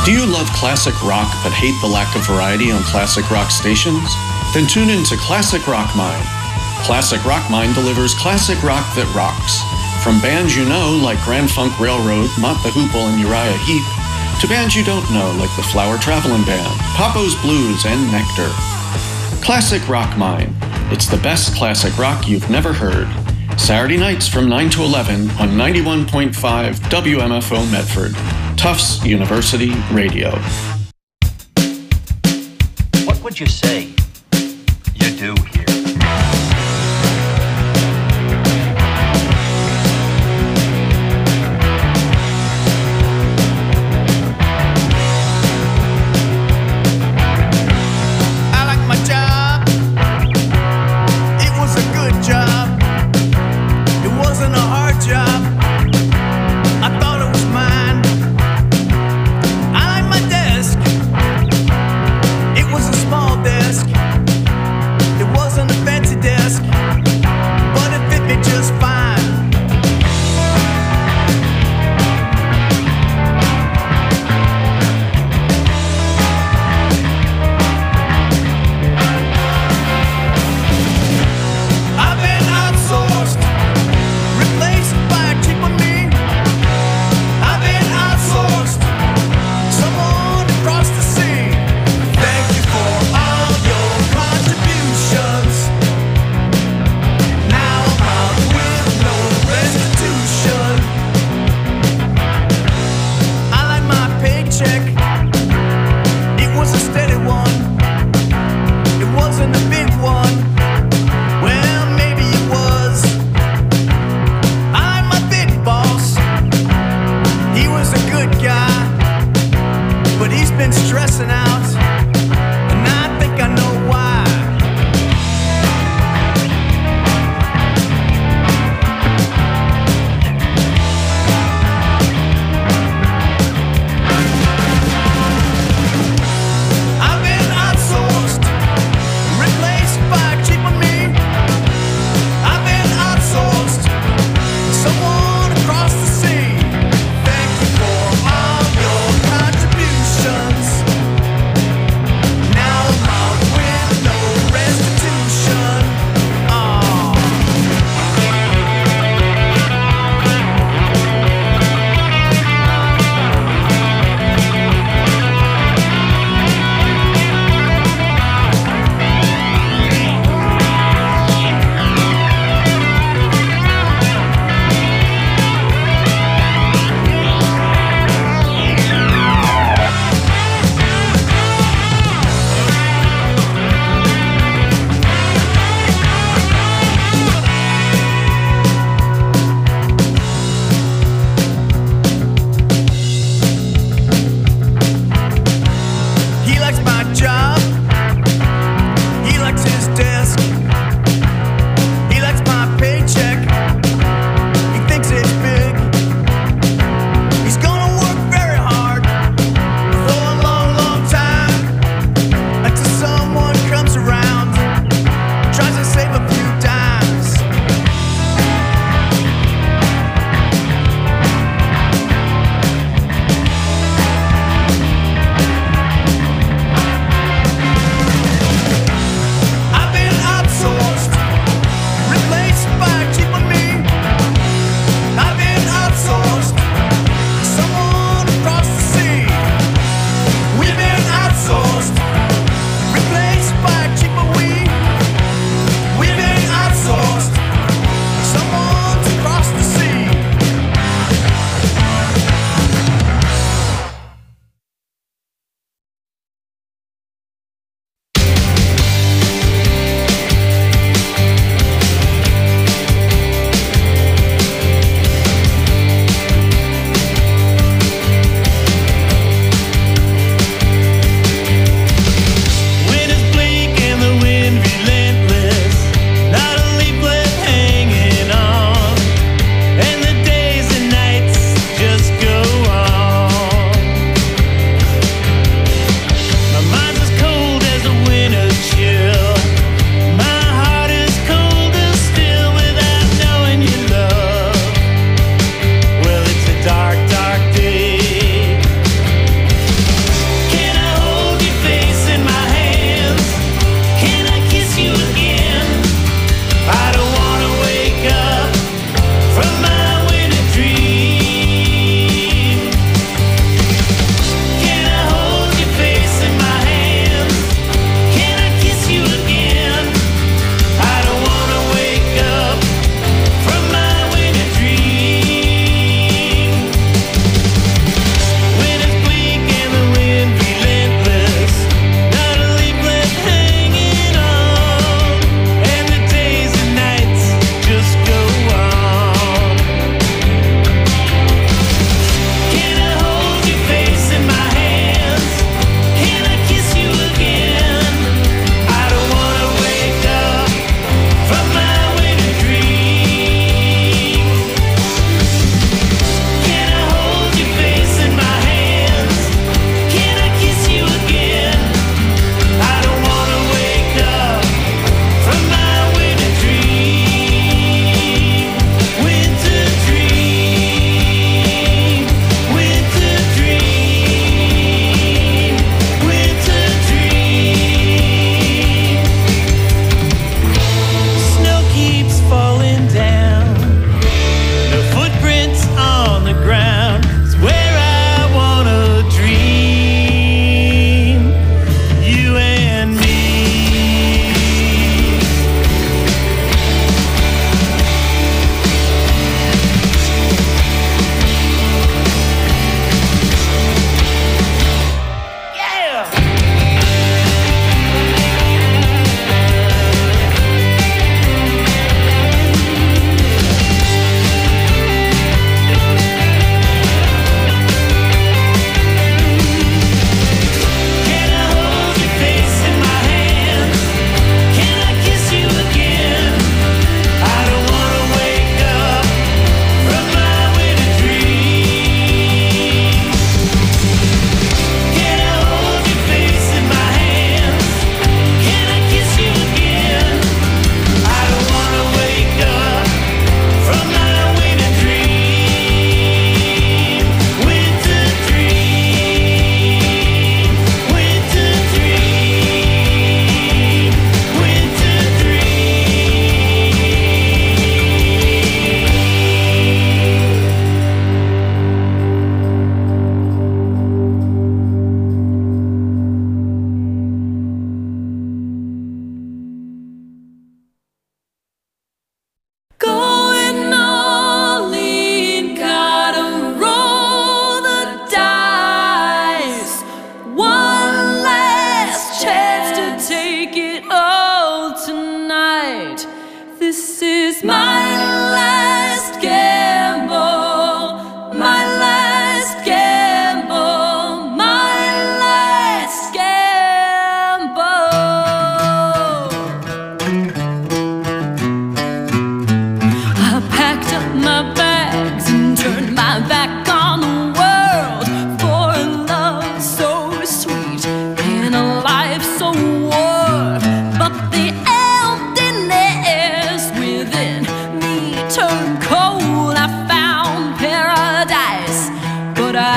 Do you love classic rock but hate the lack of variety on classic rock stations? Then tune in to Classic Rock Mind. Classic Rock Mind delivers classic rock that rocks. From bands you know like Grand Funk Railroad, Mott the Hoople, and Uriah Heep, to bands you don't know like the Flower Traveling Band, Papo's Blues, and Nectar. Classic Rock Mind. It's the best classic rock you've never heard. Saturday nights from 9 to 11 on 91.5 WMFO Medford. Tufts University Radio. What would you say you do here? I like my job. It was a good job. It wasn't a hard job. I thought it was mine. I like my desk. It was a small desk.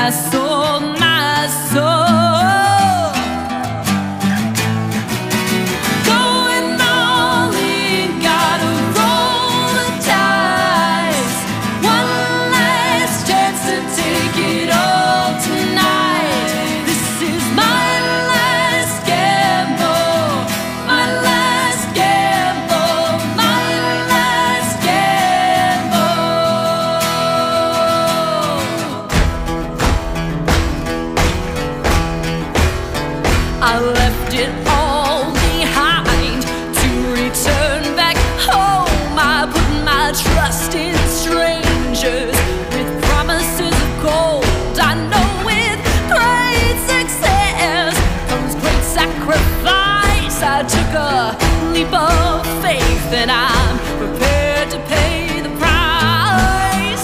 my soul, my soul. Going all in, gotta roll the dice. One last chance to take it all tonight. This is my last gamble, my last gamble, my last gamble. I left it all behind to return back home. I put my trust in strangers with promises of gold. I know with great success comes great sacrifice. I took a leap of faith and I'm prepared to pay the price.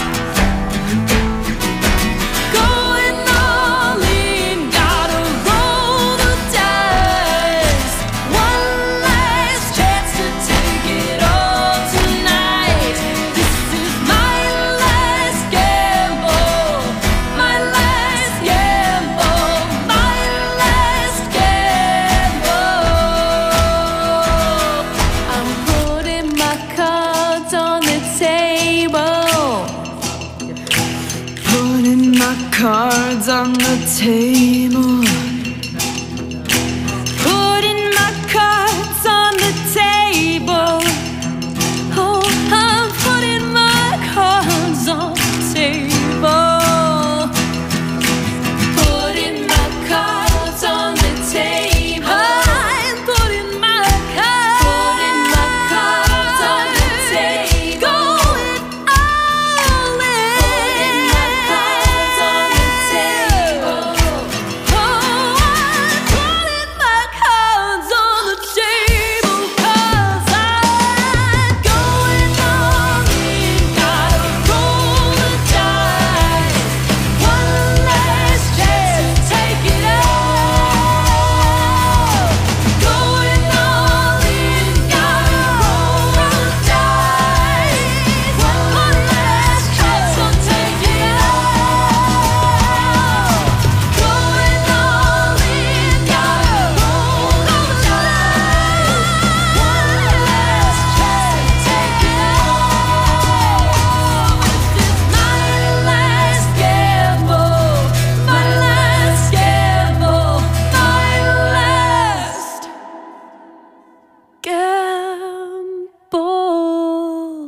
Going all in, gotta roll the dice. One last chance to take it all tonight. This is my last gamble, my last gamble, my last gamble. I'm putting my cards on the table. Putting my cards on the table. Putting my cards on the table. Oh, I'm putting my cards on the table. Putting my cards on the table. I'm putting my cards on the table. Going all in. Putting my cards on the table. Oh, I'm putting my cards on the table 'cause I'm going all in. Gotta roll the dice. One last chance to take it all. Going all in. Gotta roll the dice. One last chance to take it all. Going all in. Gotta roll the dice. One last chance to take it all. This is my last gamble, my last gamble, my last gamble.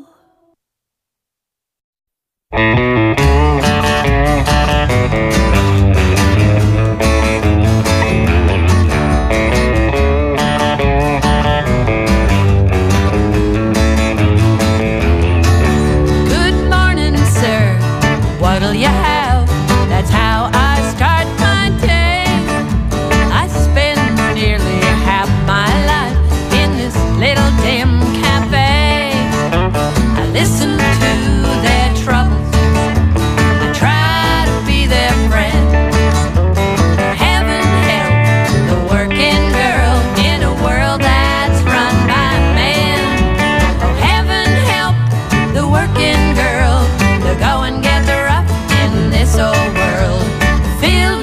Good morning, sir. What'll you have? That's how I start my day. I spend nearly half my life in this little dim cafe. I listen to their troubles. I try to be their friend. Heaven help the working girl in a world that's run by men. Oh, heaven help the working girl to go and get the rough in this old world. Feel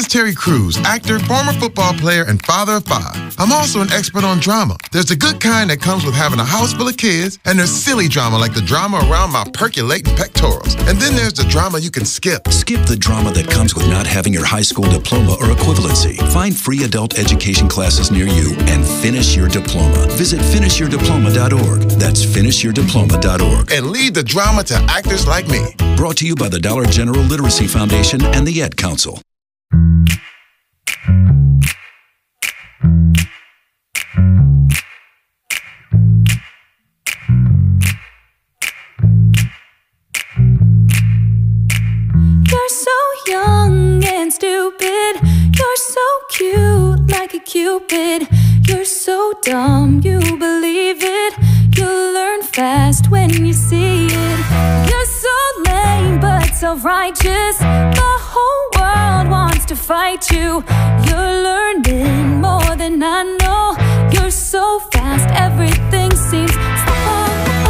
Terry Crews, actor, former football player, and father of 5. I'm also an expert on drama. There's the good kind that comes with having a house full of kids, and there's silly drama like the drama around my percolating pectorals. And then there's the drama you can skip. Skip the drama that comes with not having your high school diploma or equivalency. Find free adult education classes near you and finish your diploma. Visit finishyourdiploma.org. That's finishyourdiploma.org. And leave the drama to actors like me. Brought to you by the Dollar General Literacy Foundation and the Ed Council. You're so young and stupid. You're so cute like a cupid. You're so dumb you believe it. You'll learn fast when you see it. You're so lame but self-righteous. The whole world wants to fight you. You're learning more than I know. You're so fast, everything seems slow.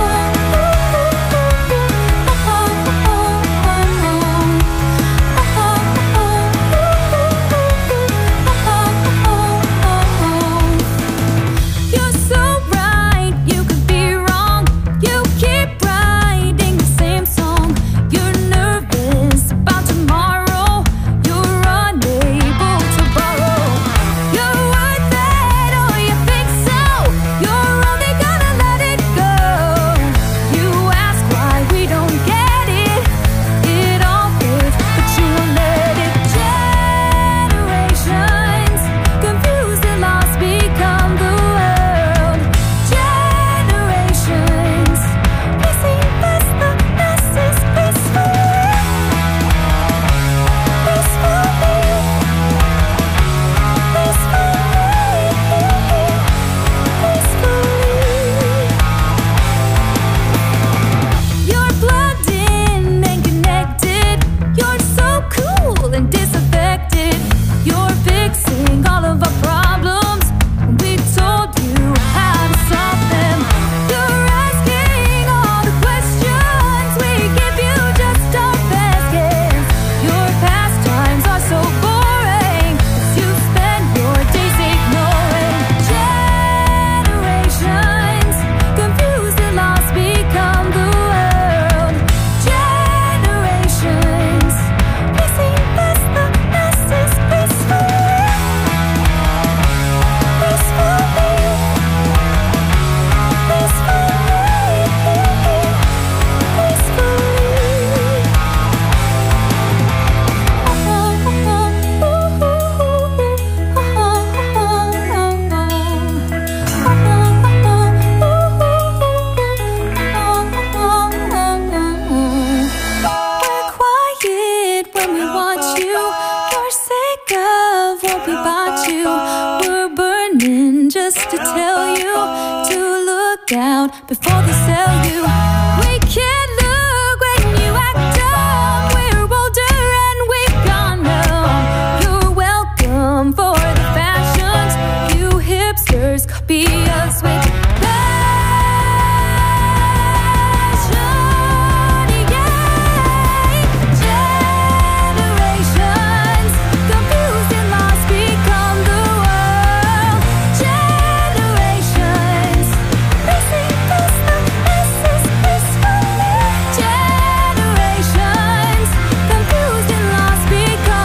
Before they sell you, we can't look when you act dumb. We're older and we've gone numb. You're welcome for the fashions. You hipsters copy us with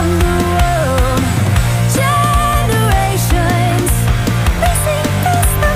the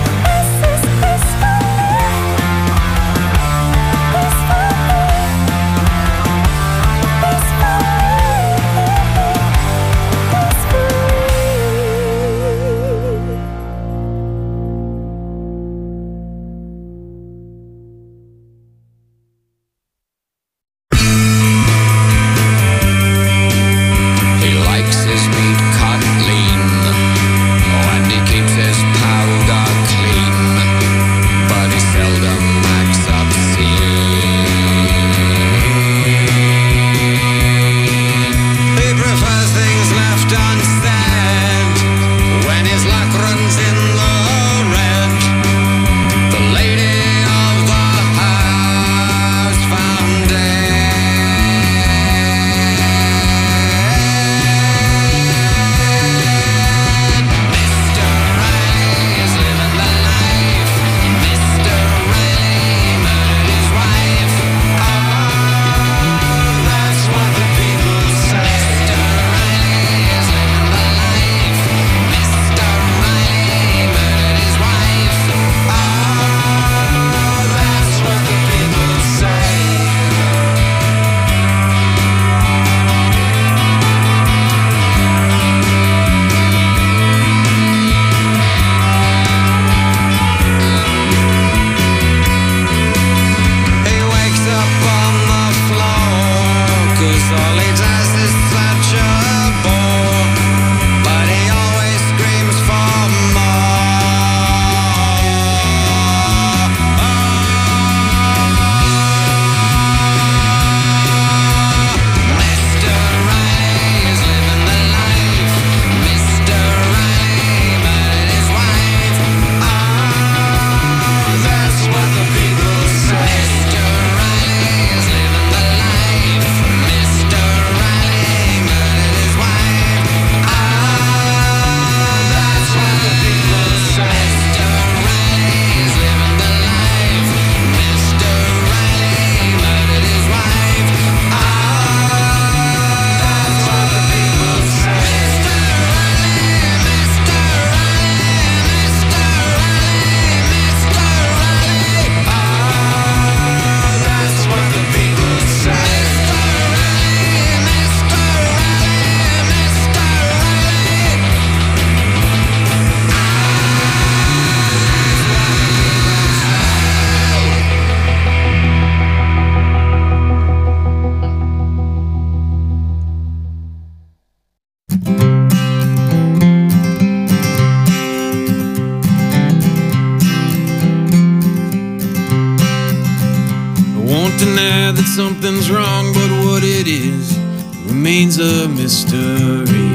deny that something's wrong, but what it is remains a mystery.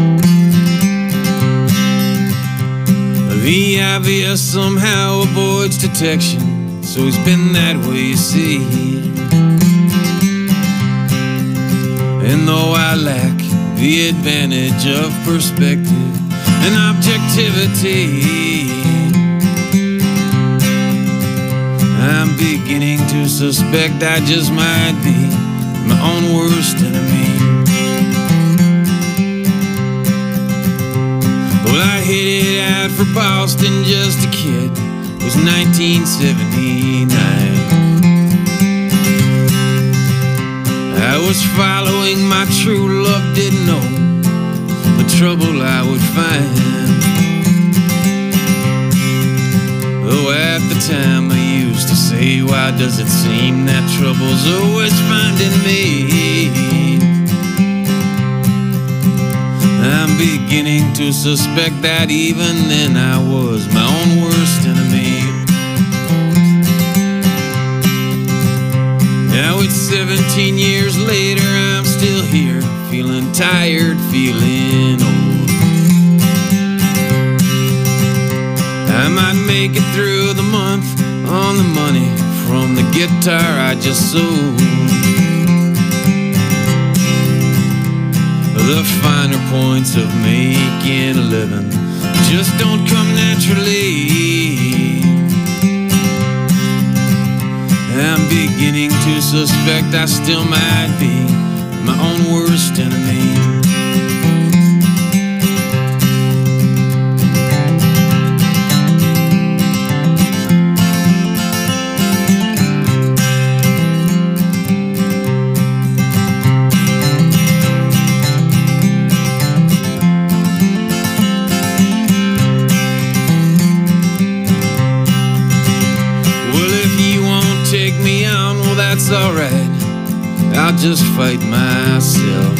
The obvious somehow avoids detection, so it's been that way, you see. And though I lack the advantage of perspective and objectivity, I'm beginning to suspect I just might be my own worst enemy. Well, I headed out for Boston just a kid. It was 1979. I was following my true love, didn't know the trouble I would find. Though at the time I used to say, why does it seem that trouble's always finding me? I'm beginning to suspect that even then I was my own worst enemy. Now it's 17 years later, I'm still here, feeling tired, feeling old. I might make it through the month on the money from the guitar I just sold. The finer points of making a living just don't come naturally. I'm beginning to suspect I still might be my own worst enemy. That's alright, I'll just fight myself.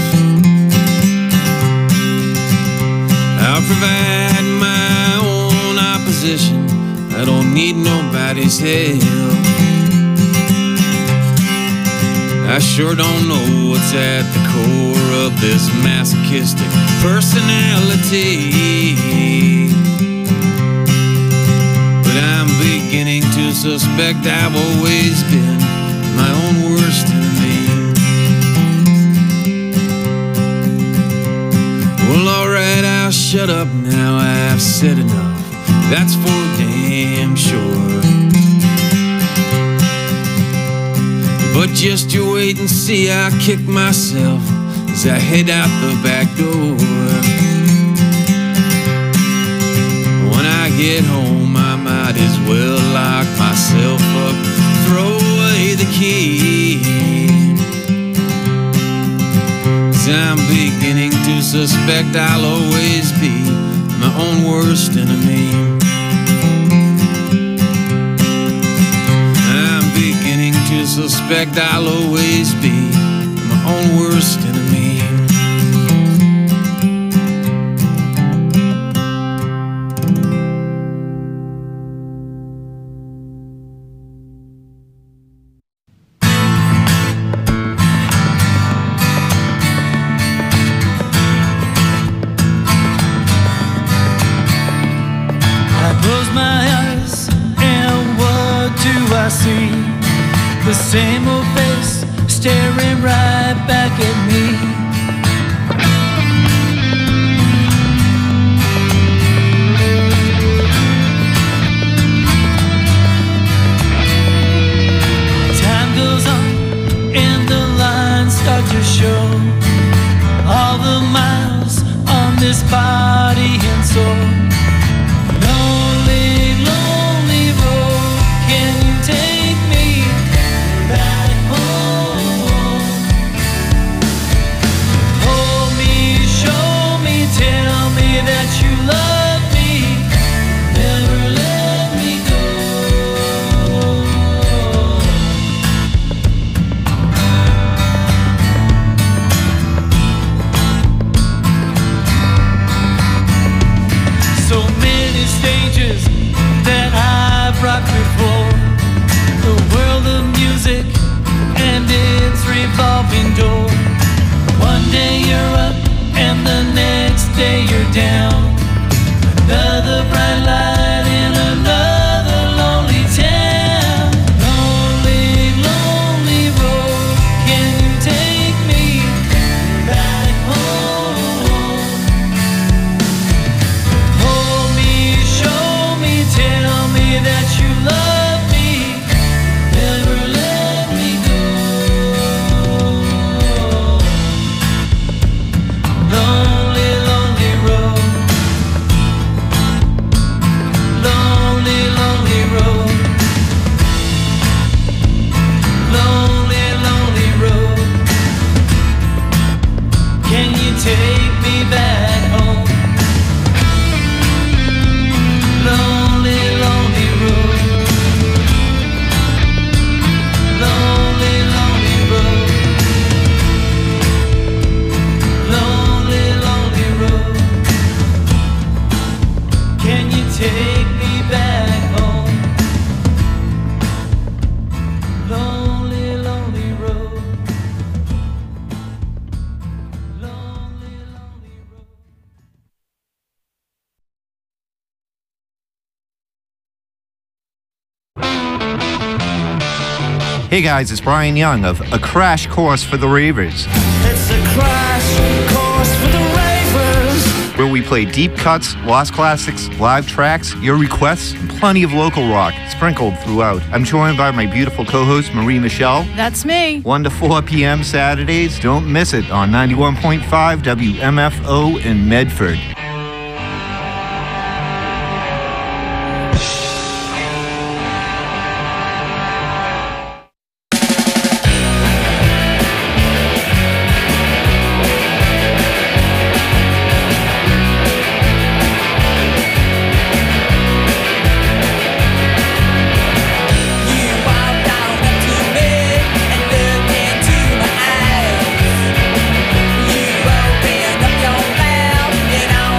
I'll provide my own opposition, I don't need nobody's help. I sure don't know what's at the core of this masochistic personality, but I'm beginning to suspect I've always been my own worst enemy. Well, alright, I'll shut up now, I've said enough, that's for damn sure. But just you wait and see, I'll kick myself as I head out the back door. When I get home, I might as well lock myself up, throw away the key. 'Cause I'm beginning to suspect I'll always be my own worst enemy. I'm beginning to suspect I'll always be my own worst enemy. I see the same old face staring right back at me. Time goes on and the lines start to show all the miles on this body and soul. revolving door. One day you're up and the next day you're down. Another bright light in another lonely town. Lonely, lonely road, can you take me back home? Hold me, show me, tell me that you love me. Never let me go. Lonely, lonely road. Lonely, lonely road. Lonely, lonely road. Can you take me back home? Lonely, lonely road. Lonely, lonely road. Lonely, lonely road. Can you take me back home? Lonely, lonely road. Lonely, lonely road. Hey guys, it's Brian Young of A Crash Course for the Ravers, It's a crash course for the ravers. where we play deep cuts, lost classics, live tracks, your requests, and plenty of local rock sprinkled throughout. I'm joined by my beautiful co-host Marie Michelle. That's me. 1 to 4 p.m. Saturdays. Don't miss it on 91.5 WMFO in Medford. You walk down up to me and look into my eyes. You open up your mouth and all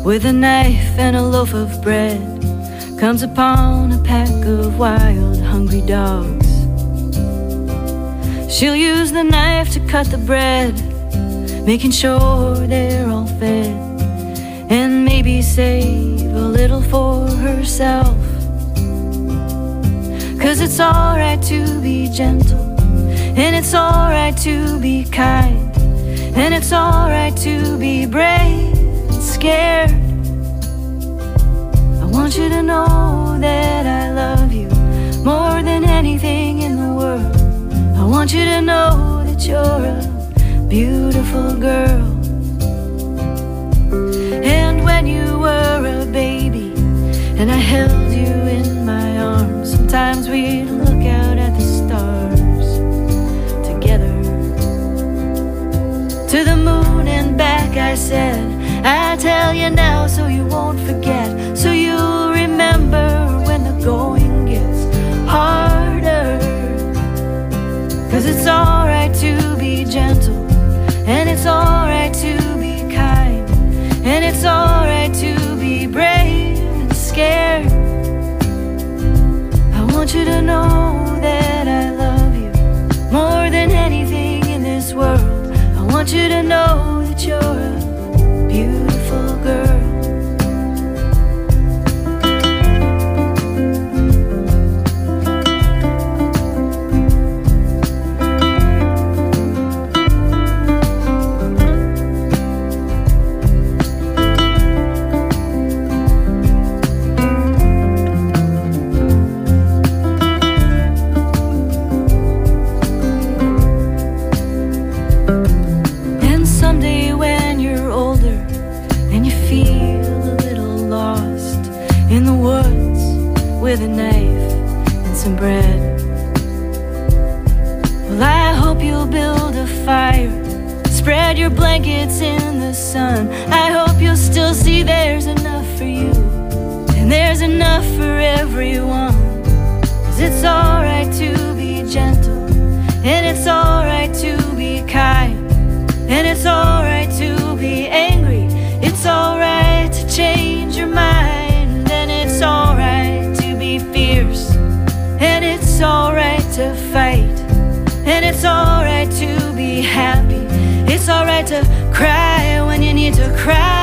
with a knife and a loaf of bread, comes upon a pack of wild, hungry dogs. She'll use the knife to cut the bread, making sure they're all fed, and maybe save a little for herself. 'Cause it's alright to be gentle, and it's alright to be kind, and it's alright to be brave and scared. I want you to know that I love you more than anything in the world. I want you to know that you're a beautiful girl. And when you were a baby and I held you in my arms, sometimes we'd look out at the stars together. To the moon and back I said, I tell you now so you won't forget, so you'll remember when the going gets harder. 'Cause it's alright to be gentle, and it's alright to be kind, and it's alright to be brave and scared. I want you to know that I love you more than anything in this world. I want you to know that you're a beautiful girl. With a knife and some bread, well, I hope you'll build a fire, spread your blankets in the sun. I hope you'll still see there's enough for you, and there's enough for everyone. 'Cause it's alright to be gentle, and it's alright to be kind, and it's alright to be angry. It's alright to change your mind, and it's alright fierce, and it's alright to fight, and it's alright to be happy. It's alright to cry when you need to cry.